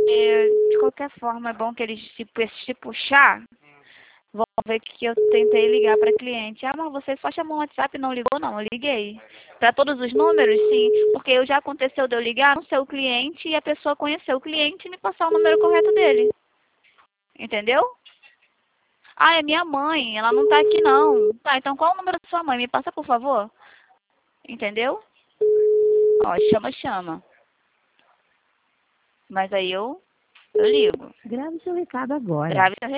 de qualquer forma, é bom que eles se puxar, vão ver que eu tentei ligar para cliente. Ah, mas você só chamou o WhatsApp e não ligou? Não, eu liguei. Para todos os números, sim, porque já aconteceu de eu ligar no seu cliente e a pessoa conheceu o cliente e me passar o número correto dele. Entendeu? Ah, é minha mãe, ela não tá aqui não. Tá, então qual é o número da sua mãe? Me passa, por favor. Entendeu? Ó, chama. Mas aí eu ligo. Grave seu recado agora. Grave seu